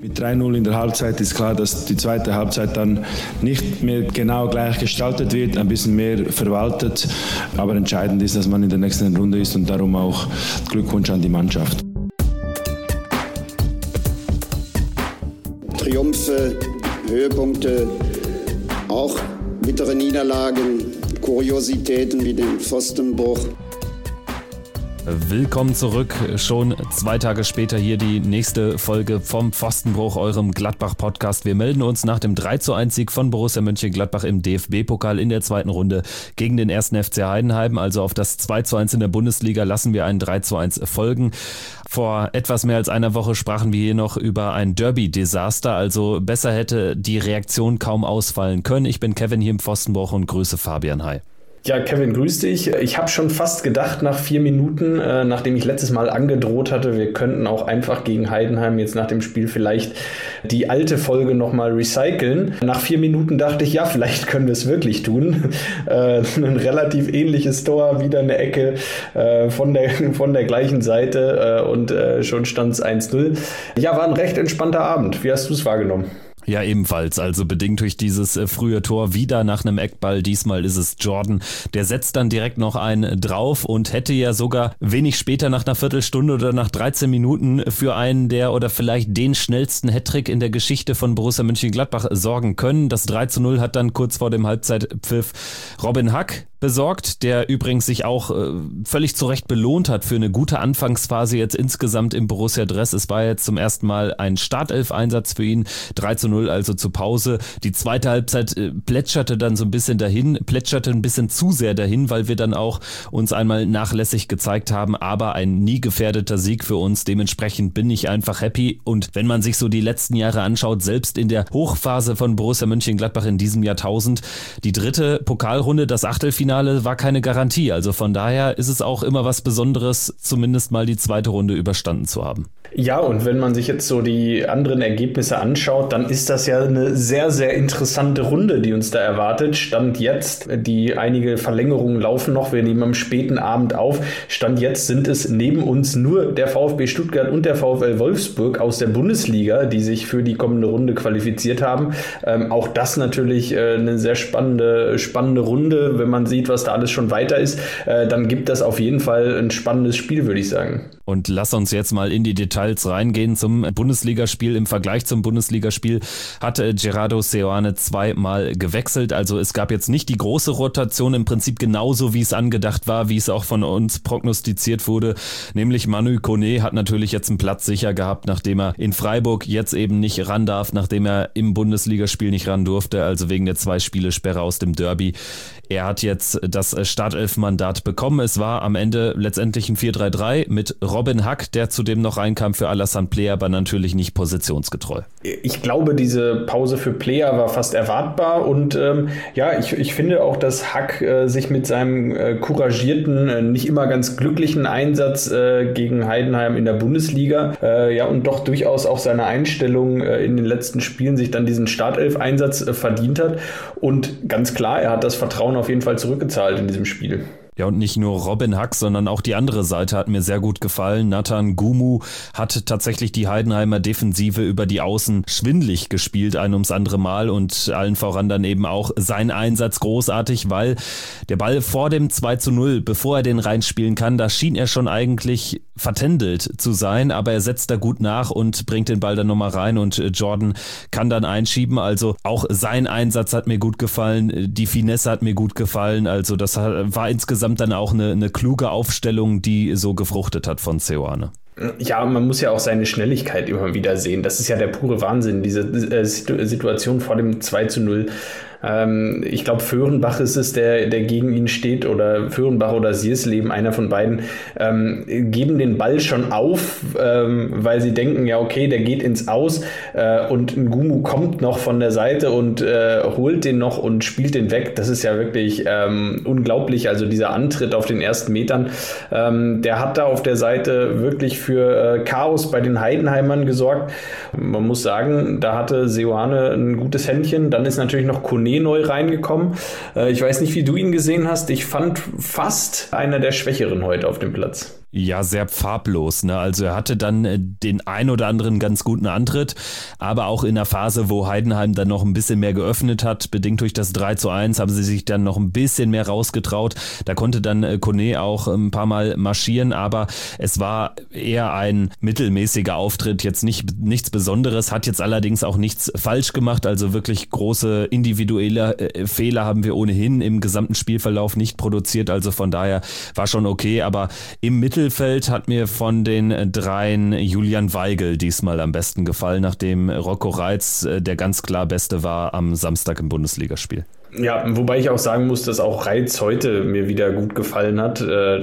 Mit 3-0 in der Halbzeit ist klar, dass die zweite Halbzeit dann nicht mehr genau gleich gestaltet wird, ein bisschen mehr verwaltet. Aber entscheidend ist, dass man in der nächsten Runde ist und darum auch Glückwunsch an die Mannschaft. Triumphe, Höhepunkte, auch bittere Niederlagen, Kuriositäten wie den Pfostenbruch. Willkommen zurück, schon 2 Tage später hier die nächste Folge vom Pfostenbruch, eurem Gladbach-Podcast. Wir melden uns nach dem 3:1-Sieg von Borussia Mönchengladbach im DFB-Pokal in der zweiten Runde gegen den 1. FC Heidenheim. Also auf das 2:1 in der Bundesliga lassen wir ein 3:1 folgen. Vor etwas mehr als einer Woche sprachen wir hier noch über ein Derby-Desaster, also besser hätte die Reaktion kaum ausfallen können. Ich bin Kevin hier im Pfostenbruch und grüße Fabian. Hi. Ja, Kevin, grüß dich. Ich habe schon fast gedacht nach 4 Minuten, nachdem ich letztes Mal angedroht hatte, wir könnten auch einfach gegen Heidenheim jetzt nach dem Spiel vielleicht die alte Folge nochmal recyceln. Nach 4 Minuten dachte ich, ja, vielleicht können wir es wirklich tun. Ein relativ ähnliches Tor, wieder eine Ecke von der gleichen Seite und schon stand es 1-0. Ja, war ein recht entspannter Abend. Wie hast du es wahrgenommen? Ja, ebenfalls, also bedingt durch dieses frühe Tor wieder nach einem Eckball. Diesmal ist es Jordan, der setzt dann direkt noch einen drauf und hätte ja sogar wenig später nach einer Viertelstunde oder nach 13 Minuten für einen der oder vielleicht den schnellsten Hattrick in der Geschichte von Borussia Mönchengladbach sorgen können. Das 3:0 hat dann kurz vor dem Halbzeitpfiff Robin Hack besorgt, der übrigens sich auch völlig zu Recht belohnt hat für eine gute Anfangsphase jetzt insgesamt im Borussia-Dress. Es war jetzt zum ersten Mal ein Startelf-Einsatz für ihn, 3:0 also zur Pause. Die zweite Halbzeit plätscherte dann so ein bisschen dahin, plätscherte ein bisschen zu sehr dahin, weil wir dann auch uns einmal nachlässig gezeigt haben, aber ein nie gefährdeter Sieg für uns. Dementsprechend bin ich einfach happy und wenn man sich so die letzten Jahre anschaut, selbst in der Hochphase von Borussia Mönchengladbach in diesem Jahrtausend, die dritte Pokalrunde, das Achtelfinale, war keine Garantie. Also von daher ist es auch immer was Besonderes, zumindest mal die zweite Runde überstanden zu haben. Ja, und wenn man sich jetzt so die anderen Ergebnisse anschaut, dann ist das ja eine sehr, sehr interessante Runde, die uns da erwartet. Stand jetzt, einige Verlängerungen laufen noch, wir nehmen am späten Abend auf. Stand jetzt sind es neben uns nur der VfB Stuttgart und der VfL Wolfsburg aus der Bundesliga, die sich für die kommende Runde qualifiziert haben. Auch das natürlich eine sehr spannende Runde, wenn man sieht, was da alles schon weiter ist, dann gibt das auf jeden Fall ein spannendes Spiel, würde ich sagen. Und lass uns jetzt mal in die Details reingehen zum Bundesligaspiel. Im Vergleich zum Bundesligaspiel hatte Gerardo Seoane 2-mal gewechselt. Also es gab jetzt nicht die große Rotation, im Prinzip genauso wie es angedacht war, wie es auch von uns prognostiziert wurde. Nämlich Manu Koné hat natürlich jetzt einen Platz sicher gehabt, nachdem er in Freiburg jetzt eben nicht ran darf, nachdem er im Bundesligaspiel nicht ran durfte, also wegen der 2-Spiele-Sperre aus dem Derby. Er hat jetzt das Startelf-Mandat bekommen. Es war am Ende letztendlich ein 4-3-3 mit Robin Hack, der zudem noch reinkam für Alassane Plea, aber natürlich nicht positionsgetreu. Ich glaube, diese Pause für Plea war fast erwartbar und ich finde auch, dass Hack sich mit seinem couragierten, nicht immer ganz glücklichen Einsatz gegen Heidenheim in der Bundesliga und doch durchaus auch seine Einstellung in den letzten Spielen sich dann diesen Startelf-Einsatz verdient hat und ganz klar, er hat das Vertrauen auf jeden Fall zurückgezahlt in diesem Spiel. Ja, und nicht nur Robin Hack, sondern auch die andere Seite hat mir sehr gut gefallen. Nathan Gumu hat tatsächlich die Heidenheimer Defensive über die Außen schwindlig gespielt, ein ums andere Mal und allen voran dann eben auch sein Einsatz großartig, weil der Ball vor dem 2:0, bevor er den reinspielen kann, da schien er schon eigentlich vertändelt zu sein, aber er setzt da gut nach und bringt den Ball dann nochmal rein und Jordan kann dann einschieben. Also auch sein Einsatz hat mir gut gefallen, die Finesse hat mir gut gefallen, also das war insgesamt dann auch eine kluge Aufstellung, die so gefruchtet hat von Seoane. Ja, man muss ja auch seine Schnelligkeit immer wieder sehen. Das ist ja der pure Wahnsinn, diese Situation vor dem 2:0. Ich glaube, Föhrenbach ist es, der gegen ihn steht, oder Föhrenbach oder Siersleben, einer von beiden, geben den Ball schon auf, weil sie denken, ja okay, der geht ins Aus und Ngumu kommt noch von der Seite und holt den noch und spielt den weg. Das ist ja wirklich unglaublich, also dieser Antritt auf den ersten Metern, der hat da auf der Seite wirklich für Chaos bei den Heidenheimern gesorgt. Man muss sagen, da hatte Seoane ein gutes Händchen, dann ist natürlich noch Koné neu reingekommen. Ich weiß nicht, wie du ihn gesehen hast. Ich fand fast einer der Schwächeren heute auf dem Platz. Ja, sehr farblos, ne? Also er hatte dann den ein oder anderen ganz guten Antritt, aber auch in der Phase, wo Heidenheim dann noch ein bisschen mehr geöffnet hat, bedingt durch das 3:1, haben sie sich dann noch ein bisschen mehr rausgetraut. Da konnte dann Kone auch ein paar Mal marschieren, aber es war eher ein mittelmäßiger Auftritt, jetzt nichts Besonderes, hat jetzt allerdings auch nichts falsch gemacht, also wirklich große individuelle Fehler haben wir ohnehin im gesamten Spielverlauf nicht produziert, also von daher war schon okay, aber im Mittelfeld hat mir von den dreien Julian Weigl diesmal am besten gefallen, nachdem Rocco Reitz der ganz klar Beste war am Samstag im Bundesligaspiel. Ja, wobei ich auch sagen muss, dass auch Reitz heute mir wieder gut gefallen hat.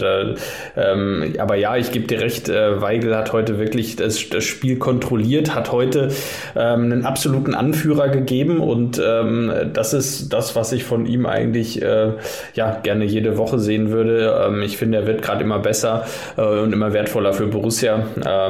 Aber ja, ich gebe dir recht, Weigl hat heute wirklich das Spiel kontrolliert, hat heute einen absoluten Anführer gegeben und das ist das, was ich von ihm eigentlich gerne jede Woche sehen würde. Ich finde, er wird gerade immer besser und immer wertvoller für Borussia.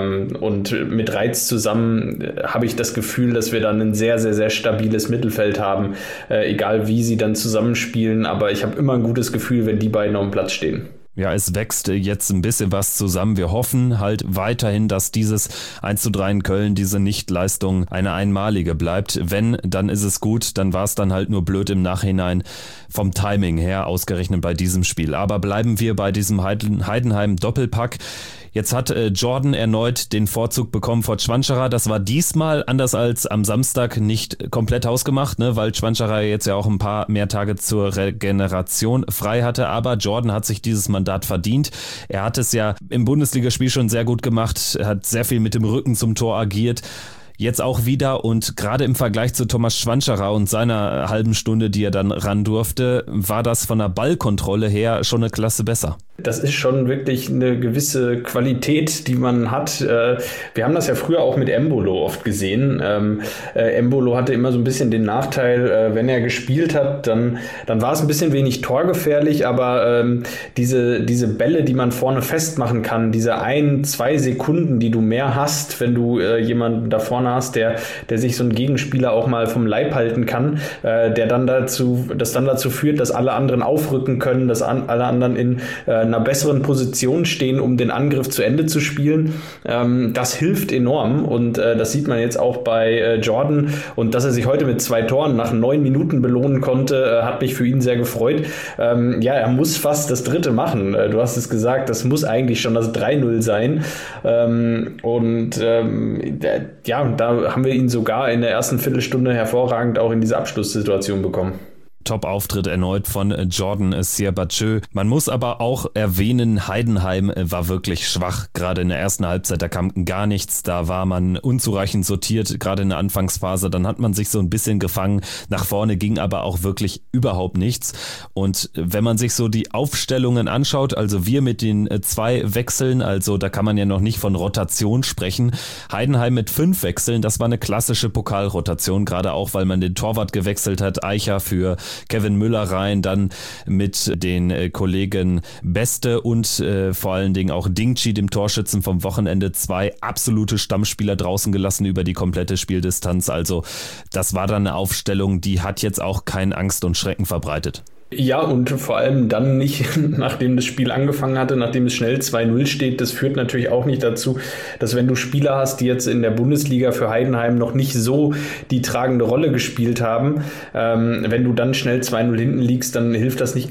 Und mit Reitz zusammen habe ich das Gefühl, dass wir dann ein sehr, sehr, sehr stabiles Mittelfeld haben, egal wie sie dann zusammenspielen, aber ich habe immer ein gutes Gefühl, wenn die beiden auf dem Platz stehen. Ja, es wächst jetzt ein bisschen was zusammen. Wir hoffen halt weiterhin, dass dieses 1:3 in Köln, diese Nichtleistung eine einmalige bleibt. Wenn, dann ist es gut, dann war es dann halt nur blöd im Nachhinein vom Timing her, ausgerechnet bei diesem Spiel. Aber bleiben wir bei diesem Heidenheim-Doppelpack. Jetzt hat Jordan erneut den Vorzug bekommen vor Schwanscherer. Das war diesmal, anders als am Samstag, nicht komplett hausgemacht, ne, weil Schwanscherer jetzt ja auch ein paar mehr Tage zur Regeneration frei hatte. Aber Jordan hat sich dieses Mandat verdient. Er hat es ja im Bundesligaspiel schon sehr gut gemacht, hat sehr viel mit dem Rücken zum Tor agiert. Jetzt auch wieder und gerade im Vergleich zu Thomas Schwanscherer und seiner halben Stunde, die er dann ran durfte, war das von der Ballkontrolle her schon eine Klasse besser. Das ist schon wirklich eine gewisse Qualität, die man hat. Wir haben das ja früher auch mit Embolo oft gesehen. Embolo hatte immer so ein bisschen den Nachteil, wenn er gespielt hat, dann war es ein bisschen wenig torgefährlich, aber diese Bälle, die man vorne festmachen kann, diese 1-2 Sekunden, die du mehr hast, wenn du jemanden da vorne hast, der sich so ein Gegenspieler auch mal vom Leib halten kann, das dann dazu führt, dass alle anderen aufrücken können, dass alle anderen in einer besseren Position stehen, um den Angriff zu Ende zu spielen. Das hilft enorm und das sieht man jetzt auch bei Jordan und dass er sich heute mit 2 Toren nach 9 Minuten belohnen konnte, hat mich für ihn sehr gefreut. Er muss fast das 3. machen. Du hast es gesagt, das muss eigentlich schon das 3-0 sein. Da haben wir ihn sogar in der ersten Viertelstunde hervorragend auch in diese Abschlusssituation bekommen. Top-Auftritt erneut von Jordan Sierbatschö. Man muss aber auch erwähnen, Heidenheim war wirklich schwach. Gerade in der ersten Halbzeit, da kam gar nichts. Da war man unzureichend sortiert, gerade in der Anfangsphase. Dann hat man sich so ein bisschen gefangen. Nach vorne ging aber auch wirklich überhaupt nichts. Und wenn man sich so die Aufstellungen anschaut, also wir mit den 2 Wechseln, also da kann man ja noch nicht von Rotation sprechen. Heidenheim mit 5 Wechseln, das war eine klassische Pokalrotation, gerade auch, weil man den Torwart gewechselt hat. Eicher für Kevin Müller rein, dann mit den Kollegen Beste und vor allen Dingen auch Dingchi, dem Torschützen vom Wochenende, 2 absolute Stammspieler draußen gelassen über die komplette Spieldistanz. Also das war dann eine Aufstellung, die hat jetzt auch keine Angst und Schrecken verbreitet. Ja, und vor allem dann nicht, nachdem das Spiel angefangen hatte, nachdem es schnell 2-0 steht. Das führt natürlich auch nicht dazu, dass wenn du Spieler hast, die jetzt in der Bundesliga für Heidenheim noch nicht so die tragende Rolle gespielt haben, wenn du dann schnell 2-0 hinten liegst, dann hilft das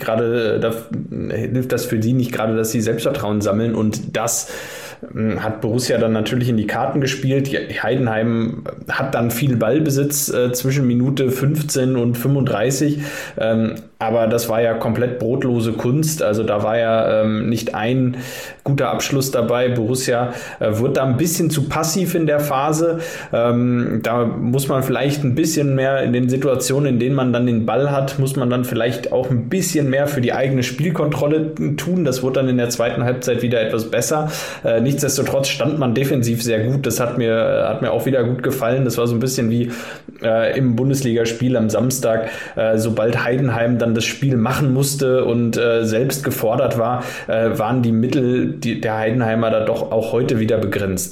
für die nicht gerade, dass sie Selbstvertrauen sammeln, und das hat Borussia dann natürlich in die Karten gespielt. Heidenheim hat dann viel Ballbesitz zwischen Minute 15 und 35, aber das war ja komplett brotlose Kunst. Also da war ja nicht ein guter Abschluss dabei. Borussia wird da ein bisschen zu passiv in der Phase. Da muss man vielleicht ein bisschen mehr in den Situationen, in denen man dann den Ball hat, muss man dann vielleicht auch ein bisschen mehr für die eigene Spielkontrolle tun. Das wurde dann in der zweiten Halbzeit wieder etwas besser. Nichtsdestotrotz stand man defensiv sehr gut. Das hat mir auch wieder gut gefallen. Das war so ein bisschen wie im Bundesligaspiel am Samstag. Sobald Heidenheim dann das Spiel machen musste und selbst gefordert war, waren die Mittel der Heidenheimer da doch auch heute wieder begrenzt.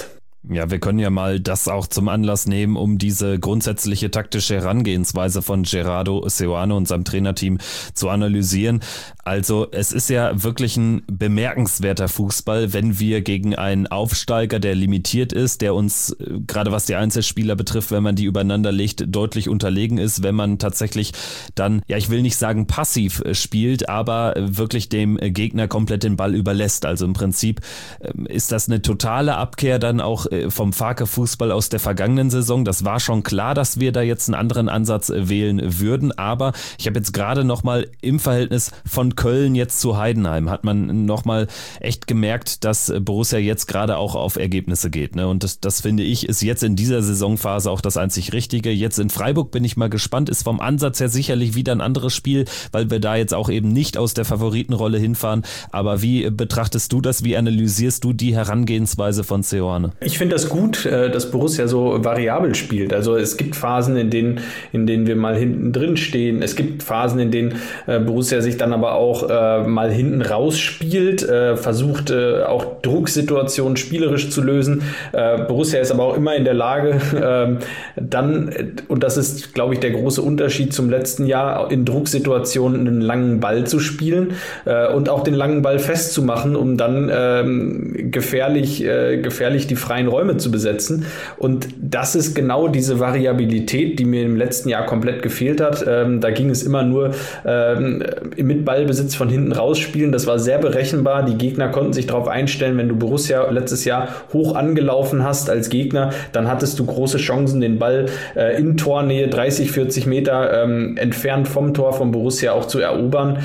Ja, wir können ja mal das auch zum Anlass nehmen, um diese grundsätzliche taktische Herangehensweise von Gerardo Seoane und seinem Trainerteam zu analysieren. Also es ist ja wirklich ein bemerkenswerter Fußball, wenn wir gegen einen Aufsteiger, der limitiert ist, der uns, gerade was die Einzelspieler betrifft, wenn man die übereinander legt, deutlich unterlegen ist, wenn man tatsächlich dann, ja, ich will nicht sagen passiv spielt, aber wirklich dem Gegner komplett den Ball überlässt. Also im Prinzip ist das eine totale Abkehr dann auch vom Farke-Fußball aus der vergangenen Saison. Das war schon klar, dass wir da jetzt einen anderen Ansatz wählen würden, aber ich habe jetzt gerade nochmal im Verhältnis von Köln jetzt zu Heidenheim, hat man nochmal echt gemerkt, dass Borussia jetzt gerade auch auf Ergebnisse geht, ne? Und das finde ich, ist jetzt in dieser Saisonphase auch das einzig Richtige. Jetzt in Freiburg bin ich mal gespannt, ist vom Ansatz her sicherlich wieder ein anderes Spiel, weil wir da jetzt auch eben nicht aus der Favoritenrolle hinfahren, aber wie betrachtest du das, wie analysierst du die Herangehensweise von Seoane? Ich finde das gut, dass Borussia so variabel spielt. Also es gibt Phasen, in denen wir mal hinten drin stehen. Es gibt Phasen, in denen Borussia sich dann aber auch mal hinten rausspielt, versucht auch Drucksituationen spielerisch zu lösen. Borussia ist aber auch immer in der Lage, dann, und das ist, glaube ich, der große Unterschied zum letzten Jahr, in Drucksituationen einen langen Ball zu spielen und auch den langen Ball festzumachen, um dann gefährlich die freien Räume zu besetzen. Und das ist genau diese Variabilität, die mir im letzten Jahr komplett gefehlt hat. Da ging es immer nur mit Ballbesitz von hinten rausspielen. Das war sehr berechenbar. Die Gegner konnten sich darauf einstellen, wenn du Borussia letztes Jahr hoch angelaufen hast als Gegner, dann hattest du große Chancen, den Ball in Tornähe 30, 40 Meter entfernt vom Tor von Borussia auch zu erobern.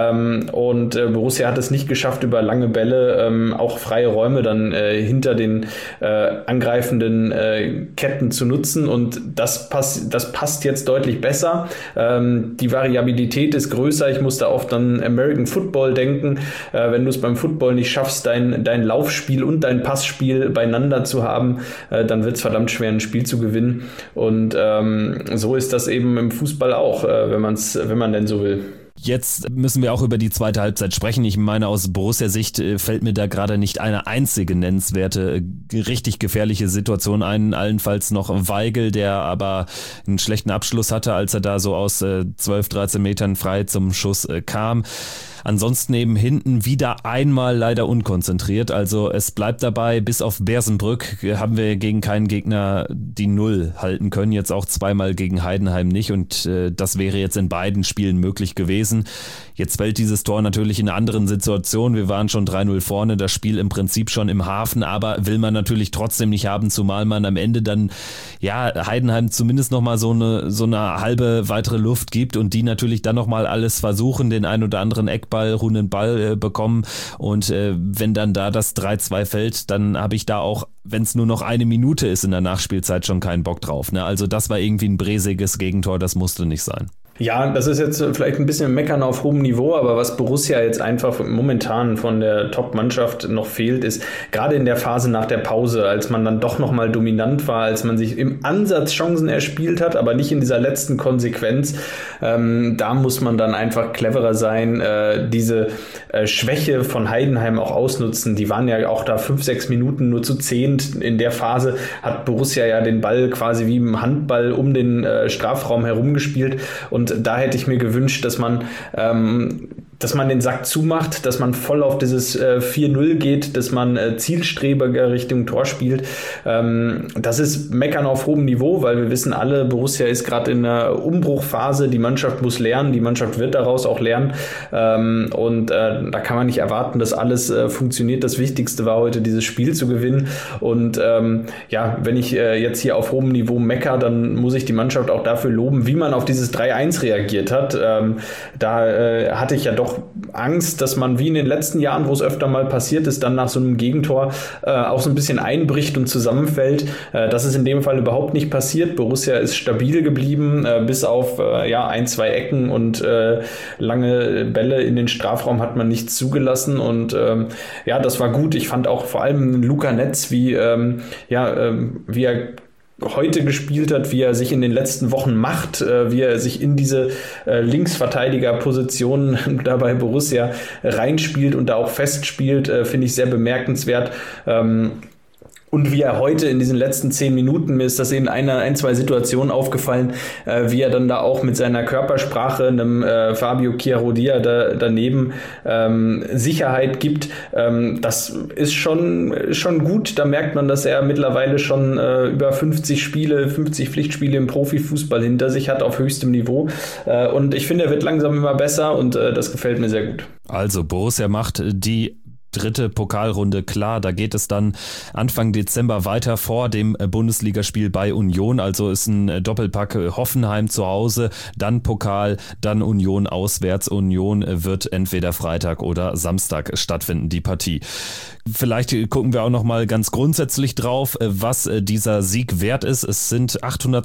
Und Borussia hat es nicht geschafft, über lange Bälle auch freie Räume dann hinter den angreifenden Ketten zu nutzen, und das passt jetzt deutlich besser. Die Variabilität ist größer. Ich musste oft an American Football denken. Wenn du es beim Football nicht schaffst, dein Laufspiel und dein Passspiel beieinander zu haben, dann wird es verdammt schwer, ein Spiel zu gewinnen. Und so ist das eben im Fußball auch, wenn man denn so will. Jetzt müssen wir auch über die zweite Halbzeit sprechen. Ich meine, aus Borussia-Sicht fällt mir da gerade nicht eine einzige nennenswerte, richtig gefährliche Situation ein. Allenfalls noch Weigl, der aber einen schlechten Abschluss hatte, als er da so aus 12, 13 Metern frei zum Schuss kam. Ansonsten eben hinten wieder einmal leider unkonzentriert. Also es bleibt dabei, bis auf Bersenbrück haben wir gegen keinen Gegner die Null halten können. Jetzt auch zweimal gegen Heidenheim nicht, und das wäre jetzt in beiden Spielen möglich gewesen. Jetzt fällt dieses Tor natürlich in einer anderen Situation. Wir waren schon 3-0 vorne, das Spiel im Prinzip schon im Hafen, aber will man natürlich trotzdem nicht haben, zumal man am Ende dann Heidenheim zumindest nochmal so eine halbe weitere Luft gibt und die natürlich dann nochmal alles versuchen, den ein oder anderen runden Ball bekommen, und wenn dann da das 3-2 fällt, dann habe ich da auch, wenn es nur noch eine Minute ist in der Nachspielzeit, schon keinen Bock drauf, ne? Also das war irgendwie ein bräsiges Gegentor, das musste nicht sein. Ja, das ist jetzt vielleicht ein bisschen Meckern auf hohem Niveau, aber was Borussia jetzt einfach momentan von der Top-Mannschaft noch fehlt, ist gerade in der Phase nach der Pause, als man dann doch nochmal dominant war, als man sich im Ansatz Chancen erspielt hat, aber nicht in dieser letzten Konsequenz, da muss man dann einfach cleverer sein, diese Schwäche von Heidenheim auch ausnutzen. Die waren ja auch da 5-6 Minuten nur zu 10. In der Phase hat Borussia ja den Ball quasi wie im Handball um den Strafraum herumgespielt, und da hätte ich mir gewünscht, dass man den Sack zumacht, dass man voll auf dieses 4-0 geht, dass man zielstrebiger Richtung Tor spielt. Das ist Meckern auf hohem Niveau, weil wir wissen alle, Borussia ist gerade in einer Umbruchphase, die Mannschaft muss lernen, die Mannschaft wird daraus auch lernen, und da kann man nicht erwarten, dass alles funktioniert. Das Wichtigste war heute, dieses Spiel zu gewinnen, und wenn ich jetzt hier auf hohem Niveau mecker, dann muss ich die Mannschaft auch dafür loben, wie man auf dieses 3-1 reagiert hat. Da hatte ich ja doch Angst, dass man wie in den letzten Jahren, wo es öfter mal passiert ist, dann nach so einem Gegentor auch so ein bisschen einbricht und zusammenfällt. Das ist in dem Fall überhaupt nicht passiert. Borussia ist stabil geblieben, bis auf 1-2 Ecken und lange Bälle in den Strafraum hat man nichts zugelassen, und das war gut. Ich fand auch vor allem Luca Netz, wie er heute gespielt hat, wie er sich in den letzten Wochen macht, wie er sich in diese Linksverteidigerposition da bei Borussia reinspielt und da auch festspielt, finde ich sehr bemerkenswert. Und wie er heute in diesen letzten 10 Minuten, mir ist das in ein, zwei Situationen aufgefallen, wie er dann da auch mit seiner Körpersprache einem Fabio Chiarodia daneben Sicherheit gibt. Das ist schon gut. Da merkt man, dass er mittlerweile schon über 50 Pflichtspiele im Profifußball hinter sich hat auf höchstem Niveau. Und ich finde, er wird langsam immer besser und das gefällt mir sehr gut. Also Borussia macht die dritte Pokalrunde klar. Da geht es dann Anfang Dezember weiter vor dem Bundesligaspiel bei Union. Also ist ein Doppelpack Hoffenheim zu Hause, dann Pokal, dann Union auswärts. Union wird entweder Freitag oder Samstag stattfinden, die Partie. Vielleicht gucken wir auch noch mal ganz grundsätzlich drauf, was dieser Sieg wert ist. Es sind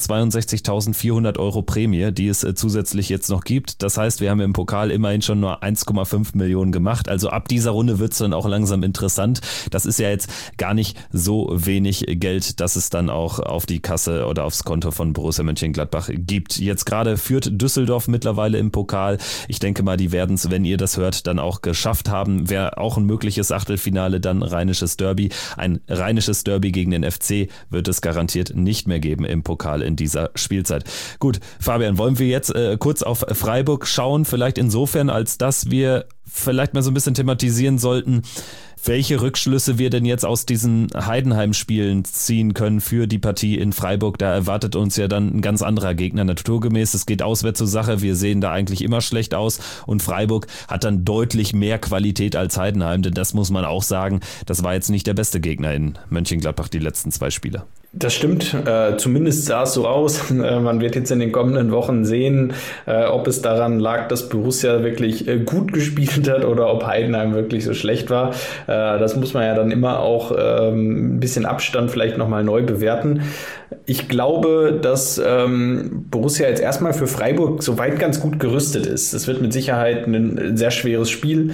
862.400 Euro Prämie, die es zusätzlich jetzt noch gibt. Das heißt, wir haben im Pokal immerhin schon nur 1,5 Millionen gemacht. Also ab dieser Runde wird es dann auch langsam interessant. Das ist ja jetzt gar nicht so wenig Geld, dass es dann auch auf die Kasse oder aufs Konto von Borussia Mönchengladbach gibt. Jetzt gerade führt Düsseldorf mittlerweile im Pokal. Ich denke mal, die werden es, wenn ihr das hört, dann auch geschafft haben. Wäre auch ein mögliches Achtelfinale, dann rheinisches Derby. Ein rheinisches Derby gegen den FC wird es garantiert nicht mehr geben im Pokal in dieser Spielzeit. Gut, Fabian, wollen wir jetzt kurz auf Freiburg schauen? Vielleicht insofern, als dass wir vielleicht mal so ein bisschen thematisieren sollten, welche Rückschlüsse wir denn jetzt aus diesen Heidenheim-Spielen ziehen können für die Partie in Freiburg. Da erwartet uns ja dann ein ganz anderer Gegner naturgemäß. Es geht auswärts zur Sache. Wir sehen da eigentlich immer schlecht aus und Freiburg hat dann deutlich mehr Qualität als Heidenheim, denn das muss man auch sagen, das war jetzt nicht der beste Gegner in Mönchengladbach die letzten 2 Spiele. Das stimmt, zumindest sah es so aus. Man wird jetzt in den kommenden Wochen sehen, ob es daran lag, dass Borussia wirklich gut gespielt hat oder ob Heidenheim wirklich so schlecht war. Das muss man ja dann immer auch ein bisschen Abstand vielleicht nochmal neu bewerten. Ich glaube, dass Borussia jetzt erstmal für Freiburg soweit ganz gut gerüstet ist. Es wird mit Sicherheit ein sehr schweres Spiel,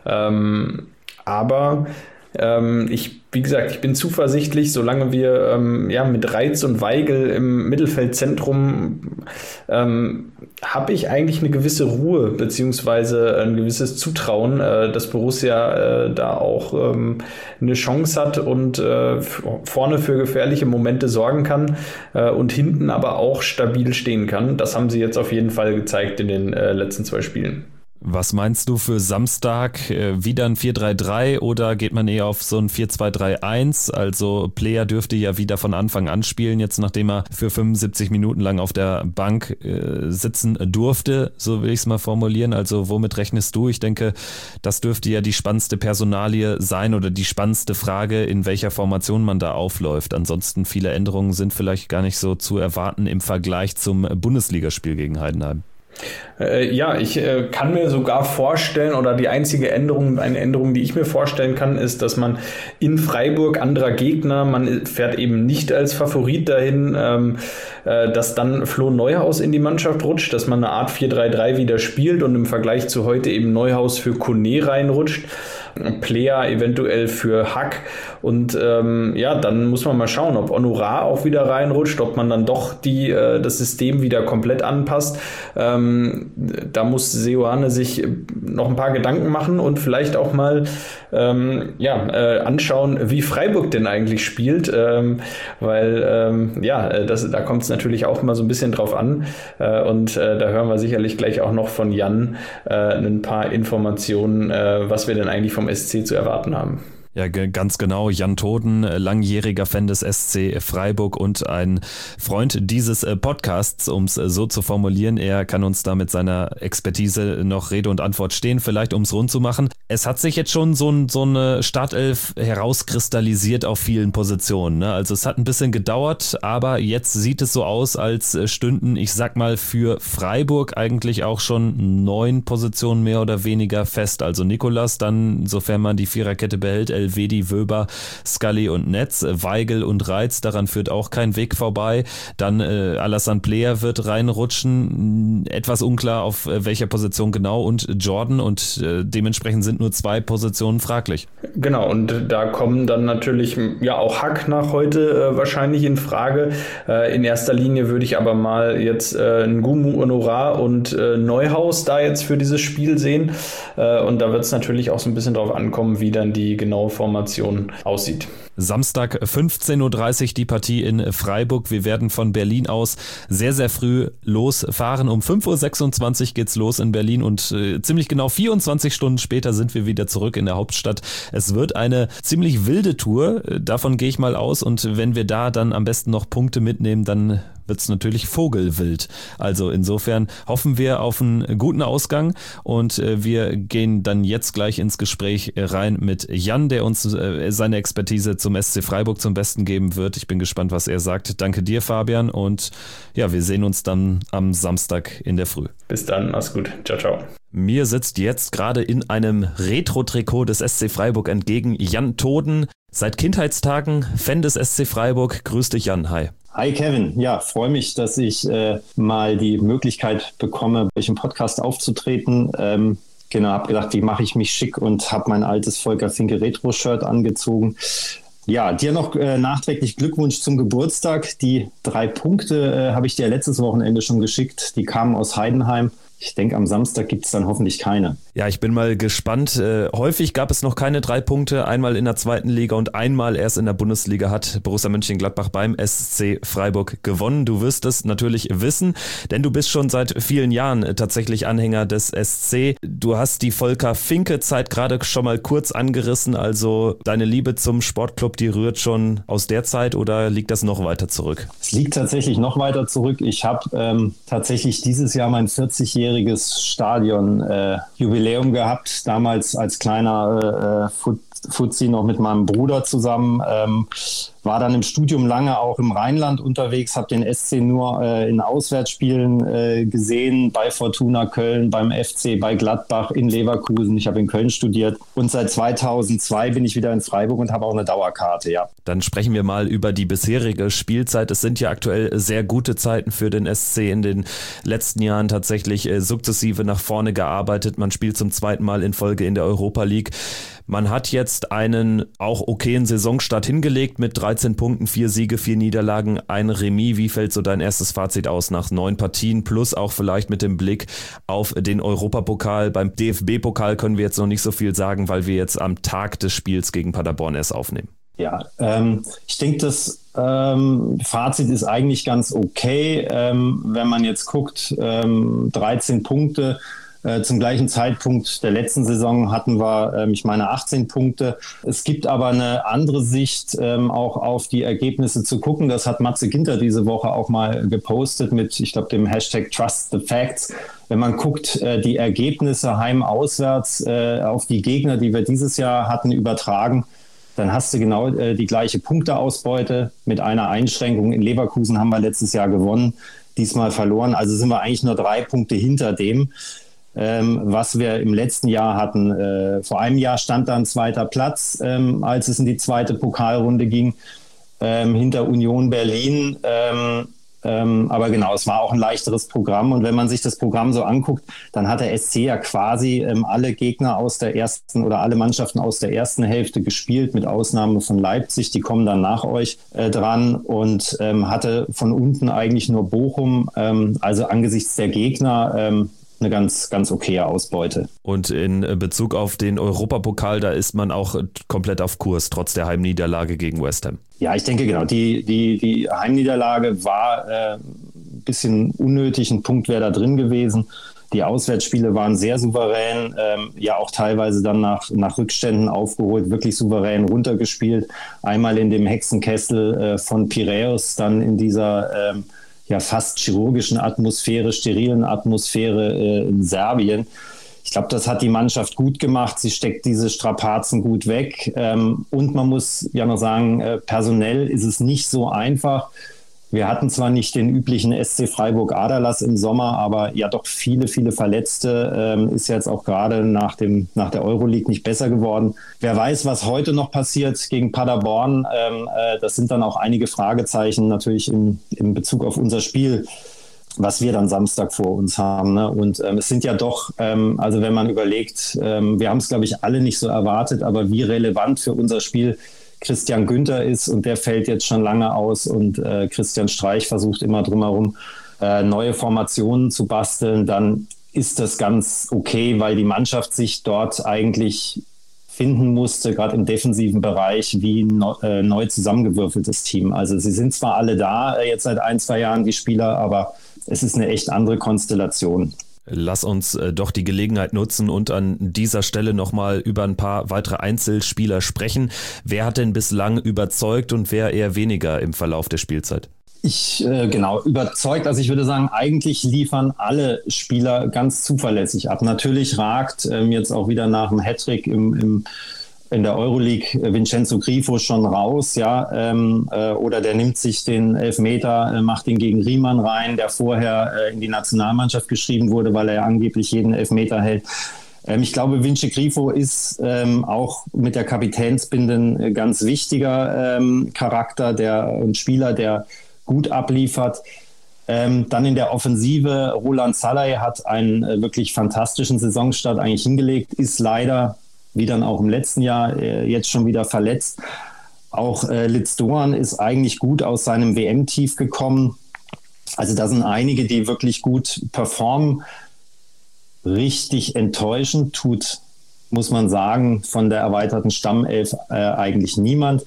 aber wie gesagt, ich bin zuversichtlich, solange wir mit Reitz und Weigl im Mittelfeldzentrum habe ich eigentlich eine gewisse Ruhe beziehungsweise ein gewisses Zutrauen, dass Borussia da auch eine Chance hat und vorne für gefährliche Momente sorgen kann und hinten aber auch stabil stehen kann. Das haben sie jetzt auf jeden Fall gezeigt in den letzten 2 Spielen. Was meinst du für Samstag? Wieder ein 4-3-3 oder geht man eher auf so ein 4-2-3-1? Also Player dürfte ja wieder von Anfang an spielen, jetzt nachdem er für 75 Minuten lang auf der Bank sitzen durfte, so will ich es mal formulieren. Also womit rechnest du? Ich denke, das dürfte ja die spannendste Personalie sein oder die spannendste Frage, in welcher Formation man da aufläuft. Ansonsten viele Änderungen sind vielleicht gar nicht so zu erwarten im Vergleich zum Bundesligaspiel gegen Heidenheim. Ich kann mir sogar vorstellen, oder die einzige eine Änderung, die ich mir vorstellen kann, ist, dass man in Freiburg anderer Gegner, man fährt eben nicht als Favorit dahin, dass dann Flo Neuhaus in die Mannschaft rutscht, dass man eine Art 4-3-3 wieder spielt und im Vergleich zu heute eben Neuhaus für Kone reinrutscht. Player eventuell für Hack und dann muss man mal schauen, ob Honorar auch wieder reinrutscht, ob man dann doch das System wieder komplett anpasst. Da muss Seoane sich noch ein paar Gedanken machen und vielleicht auch mal anschauen, wie Freiburg denn eigentlich spielt, weil da kommt es natürlich auch mal so ein bisschen drauf an und da hören wir sicherlich gleich auch noch von Jan ein paar Informationen, was wir denn eigentlich vom SC zu erwarten haben. Ja, ganz genau. Jan Toden, langjähriger Fan des SC Freiburg und ein Freund dieses Podcasts, um es so zu formulieren. Er kann uns da mit seiner Expertise noch Rede und Antwort stehen, vielleicht um es rund zu machen. Es hat sich jetzt schon so eine Startelf herauskristallisiert auf vielen Positionen, ne? Also es hat ein bisschen gedauert, aber jetzt sieht es so aus, als stünden, ich sag mal, für Freiburg eigentlich auch schon 9 Positionen mehr oder weniger fest. Also Nicolas, dann, sofern man die Viererkette behält, Elvedi, Wöber, Scully und Netz, Weigl und Reitz, daran führt auch kein Weg vorbei. Dann Alassane Player wird reinrutschen, etwas unklar auf welcher Position genau, und Jordan, und dementsprechend sind nur 2 Positionen fraglich. Genau, und da kommen dann natürlich auch Hack nach heute wahrscheinlich in Frage. In erster Linie würde ich aber mal jetzt Ngumu, Honorar und Neuhaus da jetzt für dieses Spiel sehen. Und da wird es natürlich auch so ein bisschen drauf ankommen, wie dann die genaue Formation aussieht. Samstag 15.30 Uhr die Partie in Freiburg. Wir werden von Berlin aus sehr, sehr früh losfahren. Um 5.26 Uhr geht's los in Berlin und ziemlich genau 24 Stunden später sind wir wieder zurück in der Hauptstadt. Es wird eine ziemlich wilde Tour, davon gehe ich mal aus. Und wenn wir da dann am besten noch Punkte mitnehmen, dann wird es natürlich vogelwild. Also insofern hoffen wir auf einen guten Ausgang und wir gehen dann jetzt gleich ins Gespräch rein mit Jan, der uns seine Expertise zum SC Freiburg zum Besten geben wird. Ich bin gespannt, was er sagt. Danke dir, Fabian, und ja, wir sehen uns dann am Samstag in der Früh. Bis dann, mach's gut. Ciao, ciao. Mir sitzt jetzt gerade in einem Retro-Trikot des SC Freiburg entgegen Jan Toden. Seit Kindheitstagen Fan des SC Freiburg. Grüß dich, Jan. Hi. Hi Kevin, ja, freue mich, dass ich mal die Möglichkeit bekomme, bei euch im Podcast aufzutreten. Genau, habe gedacht, wie mache ich mich schick und habe mein altes Volker Finke Retro-Shirt angezogen. Ja, dir noch nachträglich Glückwunsch zum Geburtstag. Die 3 Punkte habe ich dir letztes Wochenende schon geschickt. Die kamen aus Heidenheim. Ich denke, am Samstag gibt es dann hoffentlich keine. Ja, ich bin mal gespannt. Häufig gab es noch keine 3 Punkte. Einmal in der 2. Liga und einmal erst in der Bundesliga hat Borussia Mönchengladbach beim SC Freiburg gewonnen. Du wirst es natürlich wissen, denn du bist schon seit vielen Jahren tatsächlich Anhänger des SC. Du hast die Volker-Finke-Zeit gerade schon mal kurz angerissen. Also deine Liebe zum Sportclub, die rührt schon aus der Zeit oder liegt das noch weiter zurück? Es liegt tatsächlich noch weiter zurück. Ich habe tatsächlich dieses Jahr mein 40-jähriges Stadion-Jubiläum gehabt, damals als kleiner Fuzzi noch mit meinem Bruder zusammen. War dann im Studium lange auch im Rheinland unterwegs, habe den SC nur in Auswärtsspielen gesehen, bei Fortuna Köln, beim FC, bei Gladbach, in Leverkusen. Ich habe in Köln studiert und seit 2002 bin ich wieder in Freiburg und habe auch eine Dauerkarte, ja. Dann sprechen wir mal über die bisherige Spielzeit. Es sind ja aktuell sehr gute Zeiten für den SC, in den letzten Jahren tatsächlich sukzessive nach vorne gearbeitet. Man spielt zum 2. Mal in Folge in der Europa League. Man hat jetzt einen auch okayen Saisonstart hingelegt mit 13 Punkten, 4 Siege, 4 Niederlagen, ein Remis. Wie fällt so dein erstes Fazit aus nach 9 Partien? Plus auch vielleicht mit dem Blick auf den Europapokal. Beim DFB-Pokal können wir jetzt noch nicht so viel sagen, weil wir jetzt am Tag des Spiels gegen Paderborn erst aufnehmen. Ja, ich denke, das Fazit ist eigentlich ganz okay. Wenn man jetzt guckt, 13 Punkte. Zum gleichen Zeitpunkt der letzten Saison hatten wir, ich meine, 18 Punkte. Es gibt aber eine andere Sicht, auch auf die Ergebnisse zu gucken. Das hat Matze Ginter diese Woche auch mal gepostet mit, ich glaube, dem Hashtag Trust the Facts. Wenn man guckt, die Ergebnisse heim-auswärts auf die Gegner, die wir dieses Jahr hatten, übertragen, dann hast du genau die gleiche Punkteausbeute mit einer Einschränkung. In Leverkusen haben wir letztes Jahr gewonnen, diesmal verloren. Also sind wir eigentlich nur 3 Punkte hinter dem, was wir im letzten Jahr hatten. Vor einem Jahr stand da ein 2. Platz, als es in die 2. Pokalrunde ging, hinter Union Berlin. Aber genau, es war auch ein leichteres Programm. Und wenn man sich das Programm so anguckt, dann hat der SC ja quasi alle Gegner aus der ersten oder alle Mannschaften aus der ersten Hälfte gespielt, mit Ausnahme von Leipzig. Die kommen dann nach euch dran und hatte von unten eigentlich nur Bochum. Also angesichts der Gegner eine ganz, ganz okaye Ausbeute. Und in Bezug auf den Europapokal, da ist man auch komplett auf Kurs, trotz der Heimniederlage gegen West Ham. Ja, ich denke genau. Die Heimniederlage war ein bisschen unnötig. Ein Punkt wäre da drin gewesen. Die Auswärtsspiele waren sehr souverän, ja auch teilweise dann nach Rückständen aufgeholt, wirklich souverän runtergespielt. Einmal in dem Hexenkessel von Piräus, dann in dieser fast chirurgischen Atmosphäre, sterilen Atmosphäre in Serbien. Ich glaube, das hat die Mannschaft gut gemacht. Sie steckt diese Strapazen gut weg. Und man muss ja noch sagen, personell ist es nicht so einfach. Wir hatten zwar nicht den üblichen SC Freiburg Aderlass im Sommer, aber ja doch viele, viele Verletzte. Ist jetzt auch gerade nach der Euroleague nicht besser geworden. Wer weiß, was heute noch passiert gegen Paderborn. Das sind dann auch einige Fragezeichen natürlich in Bezug auf unser Spiel, was wir dann Samstag vor uns haben. Ne? Und es sind ja doch, also wenn man überlegt, wir haben es, glaube ich, alle nicht so erwartet, aber wie relevant für unser Spiel Christian Günther ist, und der fällt jetzt schon lange aus, und Christian Streich versucht immer drumherum neue Formationen zu basteln, dann ist das ganz okay, weil die Mannschaft sich dort eigentlich finden musste, gerade im defensiven Bereich, wie ein neu zusammengewürfeltes Team. Also sie sind zwar alle da, jetzt seit 1-2 Jahren die Spieler, aber es ist eine echt andere Konstellation. Lass uns doch die Gelegenheit nutzen und an dieser Stelle nochmal über ein paar weitere Einzelspieler sprechen. Wer hat denn bislang überzeugt und wer eher weniger im Verlauf der Spielzeit? Überzeugt. Also ich würde sagen, eigentlich liefern alle Spieler ganz zuverlässig ab. Natürlich ragt jetzt auch wieder nach dem Hattrick in der Euroleague Vincenzo Grifo schon raus, ja, oder der nimmt sich den Elfmeter, macht ihn gegen Riemann rein, der vorher in die Nationalmannschaft geschrieben wurde, weil er ja angeblich jeden Elfmeter hält. Ich glaube, Vince Grifo ist auch mit der Kapitänsbinde ein ganz wichtiger Charakter und Spieler, der gut abliefert. Dann in der Offensive, Roland Salai hat einen wirklich fantastischen Saisonstart eigentlich hingelegt, ist leider, wie dann auch im letzten Jahr, jetzt schon wieder verletzt. Auch Litz Doan ist eigentlich gut aus seinem WM-Tief gekommen. Also da sind einige, die wirklich gut performen. Richtig enttäuschend tut, muss man sagen, von der erweiterten Stammelf eigentlich niemand.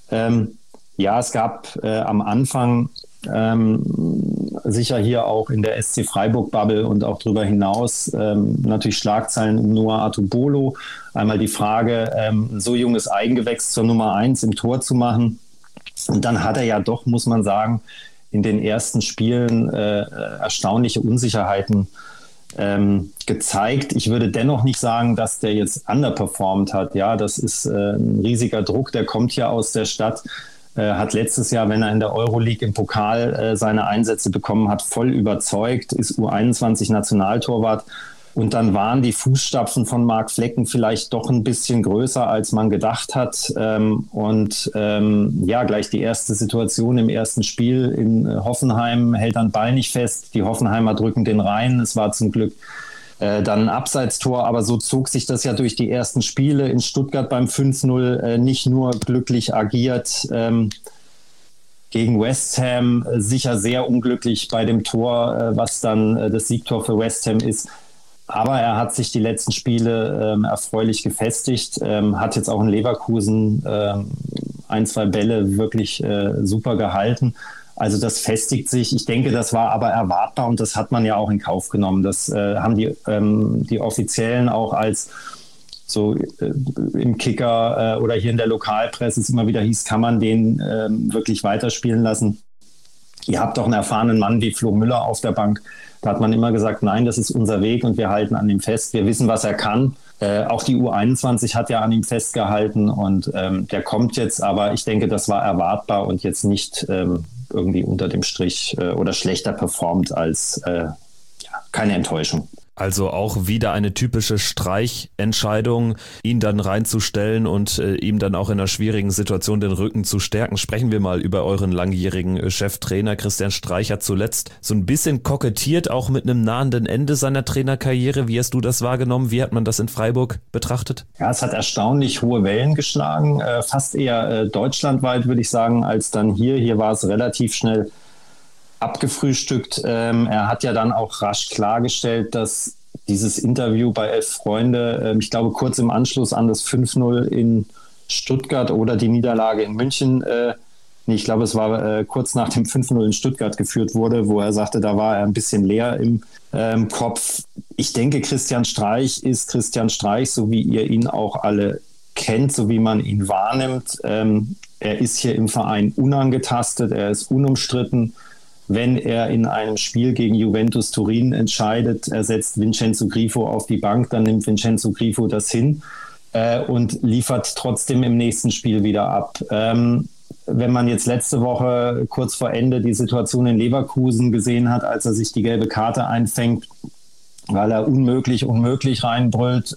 Es gab am Anfang sicher hier auch in der SC Freiburg-Bubble und auch darüber hinaus natürlich Schlagzeilen um Noah Atubolo. Einmal die Frage, ein so junges Eigengewächs zur Nummer 1 im Tor zu machen. Und dann hat er ja doch, muss man sagen, in den ersten Spielen erstaunliche Unsicherheiten gezeigt. Ich würde dennoch nicht sagen, dass der jetzt underperformed hat. Ja, das ist ein riesiger Druck, der kommt ja aus der Stadt. Hat letztes Jahr, wenn er in der Euroleague im Pokal seine Einsätze bekommen hat, voll überzeugt, ist U21-Nationaltorwart. Und dann waren die Fußstapfen von Marc Flecken vielleicht doch ein bisschen größer, als man gedacht hat. Gleich die erste Situation im ersten Spiel in Hoffenheim hält dann Ball nicht fest. Die Hoffenheimer drücken den rein. Es war zum Glück dann ein Abseitstor, aber so zog sich das ja durch die ersten Spiele. In Stuttgart beim 5-0 nicht nur glücklich agiert, gegen West Ham sicher sehr unglücklich bei dem Tor, was dann das Siegtor für West Ham ist. Aber er hat sich die letzten Spiele erfreulich gefestigt, hat jetzt auch in Leverkusen 1-2 Bälle wirklich super gehalten. Also das festigt sich. Ich denke, das war aber erwartbar und das hat man ja auch in Kauf genommen. Das haben die Offiziellen auch als so im Kicker oder hier in der Lokalpresse es immer wieder hieß, kann man den wirklich weiterspielen lassen. Ihr habt doch einen erfahrenen Mann wie Flo Müller auf der Bank. Da hat man immer gesagt, nein, das ist unser Weg und wir halten an ihm fest. Wir wissen, was er kann. Auch die U21 hat ja an ihm festgehalten und der kommt jetzt. Aber ich denke, das war erwartbar und jetzt nicht irgendwie unter dem Strich oder schlechter performt als keine Enttäuschung. Also auch wieder eine typische Streichentscheidung, ihn dann reinzustellen und ihm dann auch in einer schwierigen Situation den Rücken zu stärken. Sprechen wir mal über euren langjährigen Cheftrainer. Christian Streich hat zuletzt so ein bisschen kokettiert, auch mit einem nahenden Ende seiner Trainerkarriere. Wie hast du das wahrgenommen? Wie hat man das in Freiburg betrachtet? Ja, es hat erstaunlich hohe Wellen geschlagen, fast eher deutschlandweit, würde ich sagen, als dann hier. Hier war es relativ schnell abgefrühstückt. Er hat ja dann auch rasch klargestellt, dass dieses Interview bei 11 Freunde, ich glaube kurz im Anschluss an das 5-0 in Stuttgart oder die Niederlage in München, ich glaube es war kurz nach dem 5-0 in Stuttgart geführt wurde, wo er sagte, da war er ein bisschen leer im Kopf. Ich denke, Christian Streich ist Christian Streich, so wie ihr ihn auch alle kennt, so wie man ihn wahrnimmt. Er ist hier im Verein unangetastet, er ist unumstritten. Wenn er in einem Spiel gegen Juventus Turin entscheidet, er setzt Vincenzo Grifo auf die Bank, dann nimmt Vincenzo Grifo das hin und liefert trotzdem im nächsten Spiel wieder ab. Wenn man jetzt letzte Woche kurz vor Ende die Situation in Leverkusen gesehen hat, als er sich die gelbe Karte einfängt, weil er unmöglich reinbrüllt.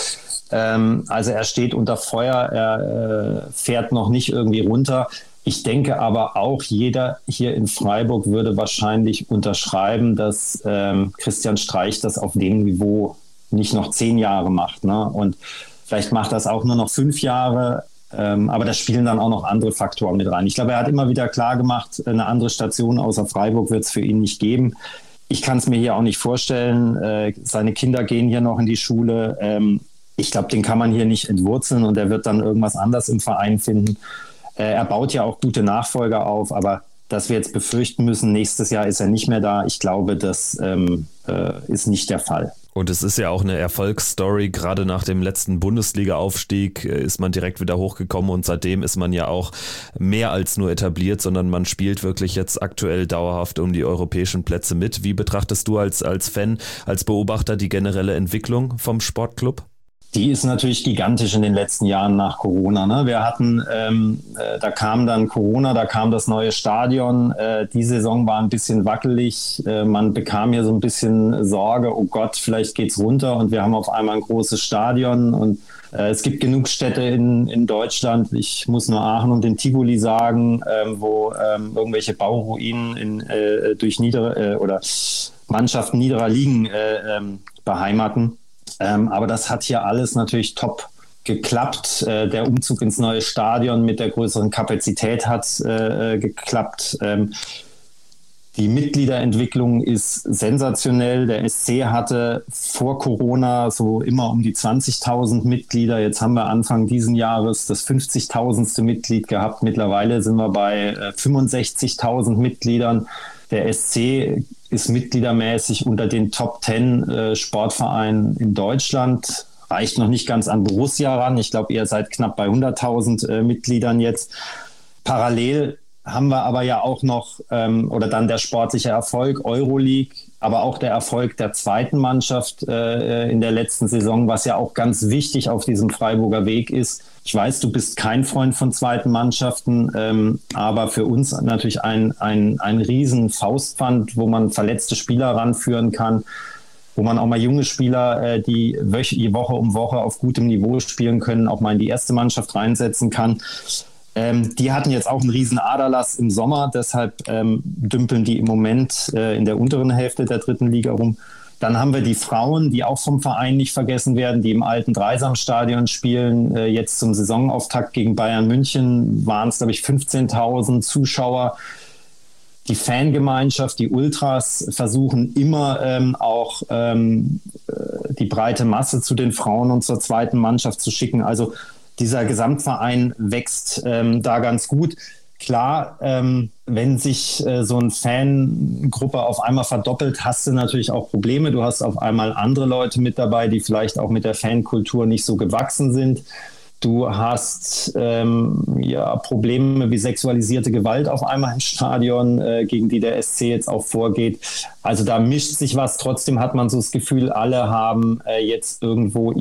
Also er steht unter Feuer, er fährt noch nicht irgendwie runter. Ich denke aber auch, jeder hier in Freiburg würde wahrscheinlich unterschreiben, dass Christian Streich das auf dem Niveau nicht noch 10 Jahre macht. Ne? Und vielleicht macht das auch nur noch 5 Jahre, aber da spielen dann auch noch andere Faktoren mit rein. Ich glaube, er hat immer wieder klar gemacht, eine andere Station außer Freiburg wird es für ihn nicht geben. Ich kann es mir hier auch nicht vorstellen. Seine Kinder gehen hier noch in die Schule. Ich glaube, den kann man hier nicht entwurzeln und er wird dann irgendwas anderes im Verein finden. Er baut ja auch gute Nachfolger auf, aber dass wir jetzt befürchten müssen, nächstes Jahr ist er nicht mehr da, ich glaube, das ist nicht der Fall. Und es ist ja auch eine Erfolgsstory, gerade nach dem letzten Bundesliga-Aufstieg ist man direkt wieder hochgekommen und seitdem ist man ja auch mehr als nur etabliert, sondern man spielt wirklich jetzt aktuell dauerhaft um die europäischen Plätze mit. Wie betrachtest du als Fan, als Beobachter die generelle Entwicklung vom Sportclub? Die ist natürlich gigantisch in den letzten Jahren nach Corona. Ne? Wir hatten, da kam dann Corona, da kam das neue Stadion. Die Saison war ein bisschen wackelig. Man bekam hier so ein bisschen Sorge, oh Gott, vielleicht geht's runter. Und wir haben auf einmal ein großes Stadion. Und es gibt genug Städte in Deutschland. Ich muss nur Aachen und den Tivoli sagen, wo irgendwelche Bauruinen durch oder Mannschaften niederer Ligen beheimaten. Aber das hat hier alles natürlich top geklappt. Der Umzug ins neue Stadion mit der größeren Kapazität hat geklappt. Die Mitgliederentwicklung ist sensationell. Der SC hatte vor Corona so immer um die 20.000 Mitglieder. Jetzt haben wir Anfang diesen Jahres das 50.000. Mitglied gehabt. Mittlerweile sind wir bei 65.000 Mitgliedern. Der SC ist mitgliedermäßig unter den Top 10 Sportvereinen in Deutschland. Reicht noch nicht ganz an Borussia ran. Ich glaube, ihr seid knapp bei 100.000 Mitgliedern jetzt. Parallel haben wir aber ja auch noch, oder dann der sportliche Erfolg, Euroleague, aber auch der Erfolg der zweiten Mannschaft in der letzten Saison, was ja auch ganz wichtig auf diesem Freiburger Weg ist. Ich weiß, du bist kein Freund von zweiten Mannschaften, aber für uns natürlich ein riesen Faustpfand, wo man verletzte Spieler ranführen kann, wo man auch mal junge Spieler, die Woche um Woche auf gutem Niveau spielen können, auch mal in die erste Mannschaft reinsetzen kann. Die hatten jetzt auch einen riesen Aderlass im Sommer, deshalb dümpeln die im Moment in der unteren Hälfte der dritten Liga rum. Dann haben wir die Frauen, die auch vom Verein nicht vergessen werden, die im alten Dreisamstadion spielen. Jetzt zum Saisonauftakt gegen Bayern München waren es, glaube ich, 15.000 Zuschauer. Die Fangemeinschaft, die Ultras versuchen immer auch die breite Masse zu den Frauen und zur zweiten Mannschaft zu schicken. Also dieser Gesamtverein wächst da ganz gut. Klar, wenn sich so eine Fangruppe auf einmal verdoppelt, hast du natürlich auch Probleme. Du hast auf einmal andere Leute mit dabei, die vielleicht auch mit der Fankultur nicht so gewachsen sind. Du hast Probleme wie sexualisierte Gewalt auf einmal im Stadion, gegen die der SC jetzt auch vorgeht. Also da mischt sich was. Trotzdem hat man so das Gefühl, alle haben jetzt irgendwo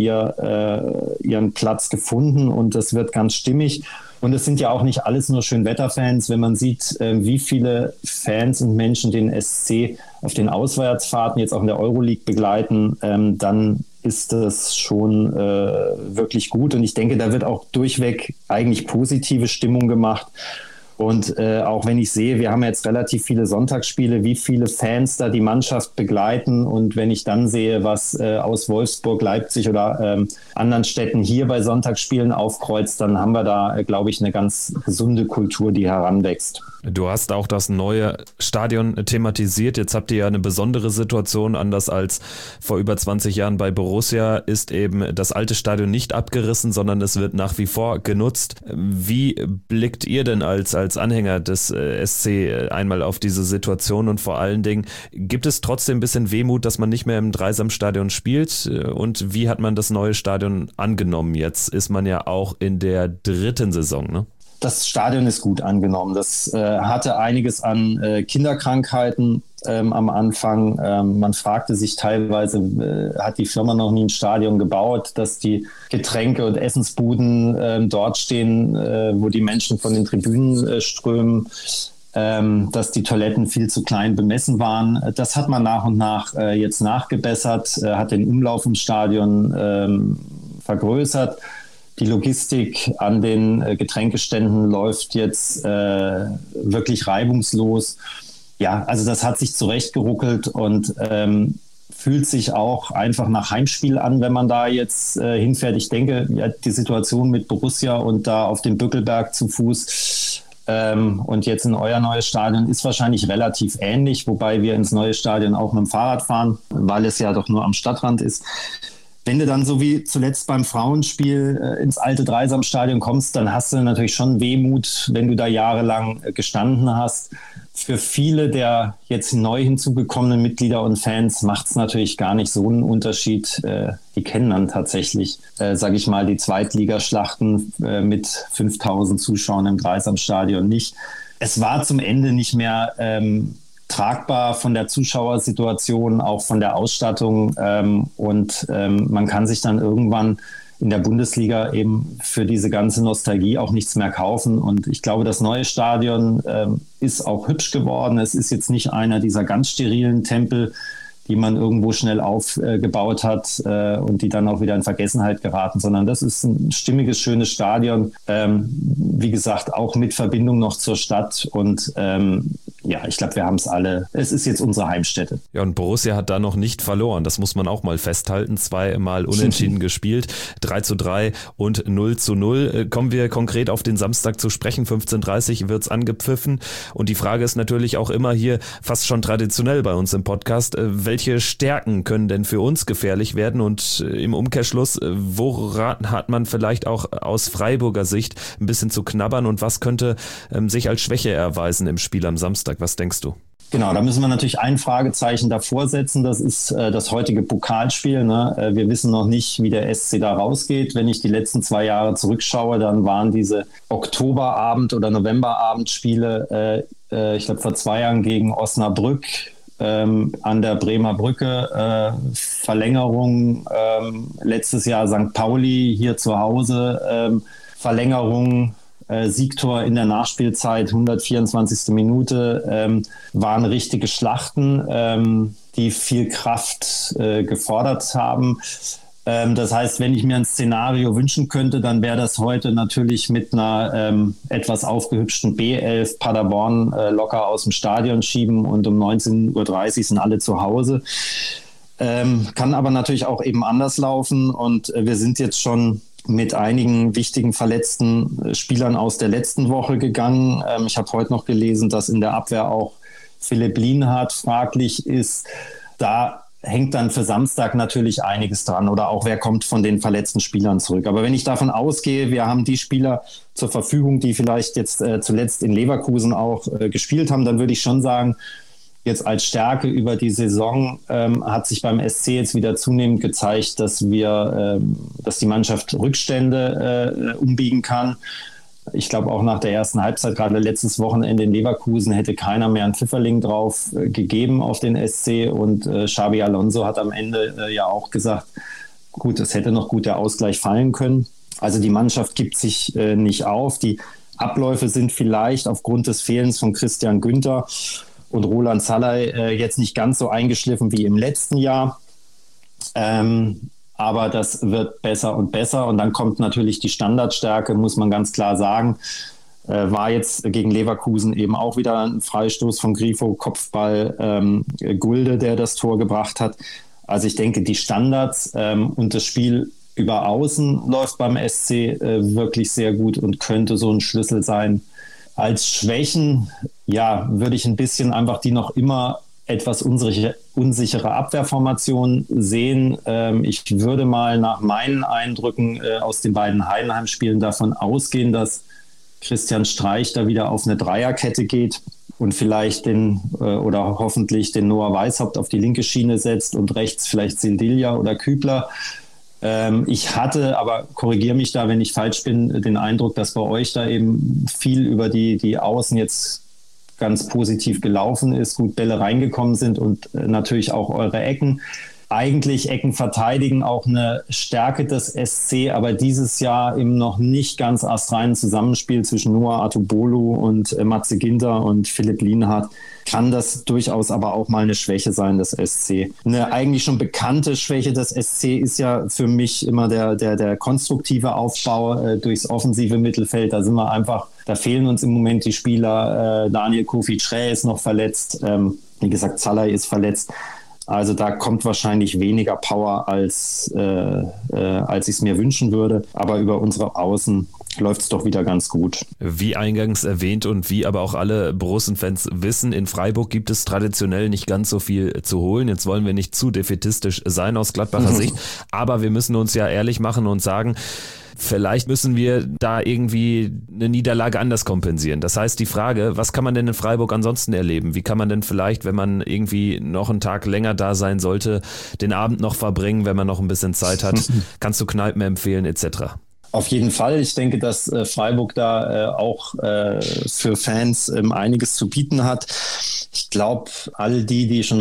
ihren Platz gefunden und das wird ganz stimmig. Und es sind ja auch nicht alles nur Schönwetterfans. Wenn man sieht, wie viele Fans und Menschen den SC auf den Auswärtsfahrten jetzt auch in der Euroleague begleiten, dann ist das schon wirklich gut. Und ich denke, da wird auch durchweg eigentlich positive Stimmung gemacht. Und auch wenn ich sehe, wir haben jetzt relativ viele Sonntagsspiele, wie viele Fans da die Mannschaft begleiten. Und wenn ich dann sehe, was aus Wolfsburg, Leipzig oder anderen Städten hier bei Sonntagsspielen aufkreuzt, dann haben wir da, glaube ich, eine ganz gesunde Kultur, die heranwächst. Du hast auch das neue Stadion thematisiert. Jetzt habt ihr ja eine besondere Situation. Anders als vor über 20 Jahren bei Borussia ist eben das alte Stadion nicht abgerissen, sondern es wird nach wie vor genutzt. Wie blickt ihr denn als Anhänger des SC einmal auf diese Situation und vor allen Dingen, gibt es trotzdem ein bisschen Wehmut, dass man nicht mehr im Dreisamstadion spielt? Und wie hat man das neue Stadion angenommen? Jetzt ist man ja auch in der dritten Saison, ne? Das Stadion ist gut angenommen. Das hatte einiges an Kinderkrankheiten am Anfang. Man fragte sich teilweise, hat die Firma noch nie ein Stadion gebaut, dass die Getränke- und Essensbuden dort stehen, wo die Menschen von den Tribünen strömen, dass die Toiletten viel zu klein bemessen waren. Das hat man nach und nach jetzt nachgebessert, hat den Umlauf im Stadion vergrößert. Die Logistik an den Getränkeständen läuft jetzt wirklich reibungslos. Ja, also das hat sich zurechtgeruckelt und fühlt sich auch einfach nach Heimspiel an, wenn man da jetzt hinfährt. Ich denke, ja, die Situation mit Borussia und da auf dem Bückelberg zu Fuß und jetzt in euer neues Stadion ist wahrscheinlich relativ ähnlich, wobei wir ins neue Stadion auch mit dem Fahrrad fahren, weil es ja doch nur am Stadtrand ist. Wenn du dann so wie zuletzt beim Frauenspiel ins alte Dreisamstadion kommst, dann hast du natürlich schon Wehmut, wenn du da jahrelang gestanden hast. Für viele der jetzt neu hinzugekommenen Mitglieder und Fans macht es natürlich gar nicht so einen Unterschied. Die kennen dann tatsächlich, sage ich mal, die Zweitligaschlachten mit 5.000 Zuschauern im Dreisamstadion nicht. Es war zum Ende nicht mehr tragbar von der Zuschauersituation, auch von der Ausstattung und man kann sich dann irgendwann in der Bundesliga eben für diese ganze Nostalgie auch nichts mehr kaufen und ich glaube, das neue Stadion ist auch hübsch geworden. Es ist jetzt nicht einer dieser ganz sterilen Tempel, die man irgendwo schnell aufgebaut hat und die dann auch wieder in Vergessenheit geraten, sondern das ist ein stimmiges, schönes Stadion. Wie gesagt, auch mit Verbindung noch zur Stadt und ja, ich glaube, wir haben es alle. Es ist jetzt unsere Heimstätte. Ja, und Borussia hat da noch nicht verloren. Das muss man auch mal festhalten. 2-mal unentschieden gespielt. 3-3 und 0-0. Kommen wir konkret auf den Samstag zu sprechen. 15:30 Uhr wird's angepfiffen. Und die Frage ist natürlich auch immer hier fast schon traditionell bei uns im Podcast. Welche Stärken können denn für uns gefährlich werden? Und im Umkehrschluss, woran hat man vielleicht auch aus Freiburger Sicht ein bisschen zu knabbern? Und was könnte sich als Schwäche erweisen im Spiel am Samstag? Was denkst du? Genau, da müssen wir natürlich ein Fragezeichen davor setzen. Das ist das heutige Pokalspiel. Ne? Wir wissen noch nicht, wie der SC da rausgeht. Wenn ich die letzten 2 Jahre zurückschaue, dann waren diese Oktoberabend- oder Novemberabendspiele, ich glaube vor 2 Jahren gegen Osnabrück an der Bremer Brücke, Verlängerung, letztes Jahr St. Pauli hier zu Hause, Verlängerung, Siegtor in der Nachspielzeit, 124. Minute, waren richtige Schlachten, die viel Kraft gefordert haben. Das heißt, wenn ich mir ein Szenario wünschen könnte, dann wäre das heute natürlich mit einer etwas aufgehübschten B11 Paderborn locker aus dem Stadion schieben und um 19:30 Uhr sind alle zu Hause. Kann aber natürlich auch eben anders laufen und wir sind jetzt schon mit einigen wichtigen verletzten Spielern aus der letzten Woche gegangen. Ich habe heute noch gelesen, dass in der Abwehr auch Philipp Lienhardt fraglich ist. Da hängt dann für Samstag natürlich einiges dran oder auch wer kommt von den verletzten Spielern zurück. Aber wenn ich davon ausgehe, wir haben die Spieler zur Verfügung, die vielleicht jetzt zuletzt in Leverkusen auch gespielt haben, dann würde ich schon sagen, jetzt als Stärke über die Saison hat sich beim SC jetzt wieder zunehmend gezeigt, dass die Mannschaft Rückstände umbiegen kann. Ich glaube auch nach der ersten Halbzeit, gerade letztes Wochenende in Leverkusen, hätte keiner mehr einen Pfifferling drauf gegeben auf den SC und Xabi Alonso hat am Ende ja auch gesagt, gut, es hätte noch gut der Ausgleich fallen können. Also die Mannschaft gibt sich nicht auf. Die Abläufe sind vielleicht aufgrund des Fehlens von Christian Günther und Roland Salai jetzt nicht ganz so eingeschliffen wie im letzten Jahr. Aber das wird besser und besser. Und dann kommt natürlich die Standardstärke, muss man ganz klar sagen. War jetzt gegen Leverkusen eben auch wieder ein Freistoß von Grifo, Kopfball, Gulde, der das Tor gebracht hat. Also ich denke, die Standards und das Spiel über Außen läuft beim SC wirklich sehr gut und könnte so ein Schlüssel sein. Als Schwächen, ja, würde ich ein bisschen einfach die noch immer etwas unsichere Abwehrformation sehen. Ich würde mal nach meinen Eindrücken aus den beiden Heidenheim-Spielen davon ausgehen, dass Christian Streich da wieder auf eine Dreierkette geht und vielleicht oder hoffentlich den Noah Weishaupt auf die linke Schiene setzt und rechts vielleicht Sildilja oder Kübler. Ich hatte, aber korrigiere mich da, wenn ich falsch bin, den Eindruck, dass bei euch da eben viel über die Außen jetzt ganz positiv gelaufen ist, gut Bälle reingekommen sind und natürlich auch eure Ecken. Eigentlich Ecken verteidigen auch eine Stärke des SC, aber dieses Jahr im noch nicht ganz astreinen Zusammenspiel zwischen Noah Atubolu und Matze Ginter und Philipp Lienhardt kann das durchaus aber auch mal eine Schwäche sein des SC. Eine eigentlich schon bekannte Schwäche des SC ist ja für mich immer der konstruktive Aufbau durchs offensive Mittelfeld. Da fehlen uns im Moment die Spieler. Daniel Kofi Schrä ist noch verletzt. Wie gesagt, Salai ist verletzt. Also da kommt wahrscheinlich weniger Power, als ich es mir wünschen würde. Aber über unsere Außen läuft es doch wieder ganz gut. Wie eingangs erwähnt und wie aber auch alle Borussen-Fans wissen, in Freiburg gibt es traditionell nicht ganz so viel zu holen. Jetzt wollen wir nicht zu defätistisch sein aus Gladbacher Sicht, aber wir müssen uns ja ehrlich machen und sagen, vielleicht müssen wir da irgendwie eine Niederlage anders kompensieren. Das heißt, die Frage, was kann man denn in Freiburg ansonsten erleben? Wie kann man denn vielleicht, wenn man irgendwie noch einen Tag länger da sein sollte, den Abend noch verbringen, wenn man noch ein bisschen Zeit hat? Kannst du Kneipen empfehlen etc.? Auf jeden Fall. Ich denke, dass Freiburg da auch für Fans einiges zu bieten hat. Ich glaube, all die schon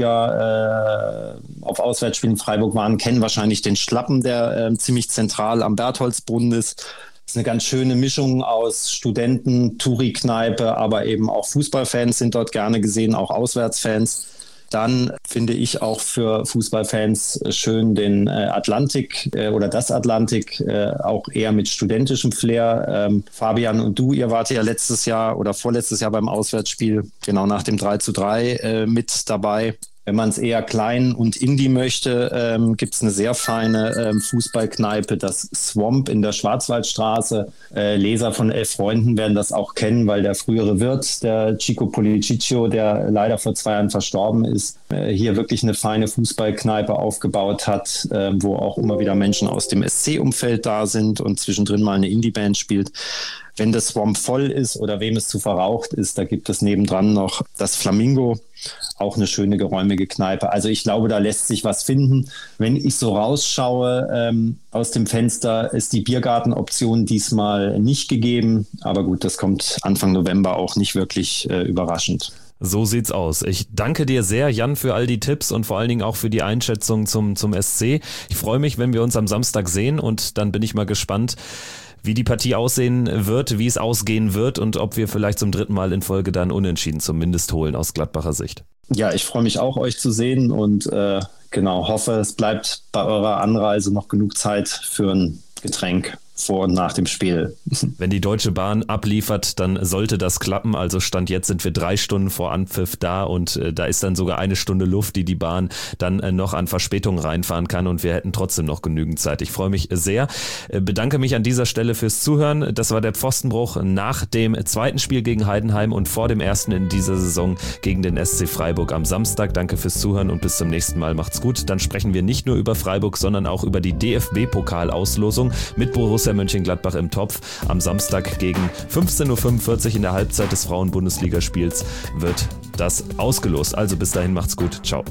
häufiger auf Auswärtsspielen in Freiburg waren, kennen wahrscheinlich den Schlappen, der ziemlich zentral am Bertholdsbrunnen ist. Das ist eine ganz schöne Mischung aus Studenten, Touri-Kneipe, aber eben auch Fußballfans sind dort gerne gesehen, auch Auswärtsfans. Dann finde ich auch für Fußballfans schön den Atlantik oder das Atlantik, auch eher mit studentischem Flair. Fabian und du, ihr wart ja letztes Jahr oder vorletztes Jahr beim Auswärtsspiel, genau nach dem 3:3 mit dabei. Wenn man es eher klein und indie möchte, gibt es eine sehr feine Fußballkneipe, das Swamp in der Schwarzwaldstraße. Leser von 11 Freunden werden das auch kennen, weil der frühere Wirt, der Chico Policiccio, der leider vor 2 Jahren verstorben ist, hier wirklich eine feine Fußballkneipe aufgebaut hat, wo auch immer wieder Menschen aus dem SC-Umfeld da sind und zwischendrin mal eine Indie-Band spielt. Wenn das Swamp voll ist oder wem es zu verraucht ist, da gibt es nebendran noch das Flamingo, auch eine schöne geräumige Kneipe. Also ich glaube, da lässt sich was finden. Wenn ich so rausschaue aus dem Fenster, ist die Biergartenoption diesmal nicht gegeben. Aber gut, das kommt Anfang November auch nicht wirklich überraschend. So sieht's aus. Ich danke dir sehr, Jan, für all die Tipps und vor allen Dingen auch für die Einschätzung zum SC. Ich freue mich, wenn wir uns am Samstag sehen und dann bin ich mal gespannt, wie die Partie aussehen wird, wie es ausgehen wird und ob wir vielleicht zum 3. Mal in Folge dann Unentschieden zumindest holen aus Gladbacher Sicht. Ja, ich freue mich auch, euch zu sehen und hoffe, es bleibt bei eurer Anreise noch genug Zeit für ein Getränk vor und nach dem Spiel. Wenn die Deutsche Bahn abliefert, dann sollte das klappen. Also Stand jetzt sind wir 3 Stunden vor Anpfiff da und da ist dann sogar 1 Stunde Luft, die Bahn dann noch an Verspätung reinfahren kann und wir hätten trotzdem noch genügend Zeit. Ich freue mich sehr. Bedanke mich an dieser Stelle fürs Zuhören. Das war der Pfostenbruch nach dem 2. Spiel gegen Heidenheim und vor dem 1. in dieser Saison gegen den SC Freiburg am Samstag. Danke fürs Zuhören und bis zum nächsten Mal. Macht's gut. Dann sprechen wir nicht nur über Freiburg, sondern auch über die DFB-Pokalauslosung mit Borussia Mönchengladbach im Topf. Am Samstag gegen 15:45 Uhr in der Halbzeit des Frauen-Bundesligaspiels wird das ausgelost. Also bis dahin, macht's gut. Ciao.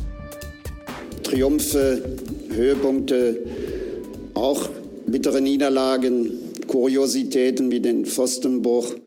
Triumphe, Höhepunkte, auch bittere Niederlagen, Kuriositäten wie den Pfostenbruch.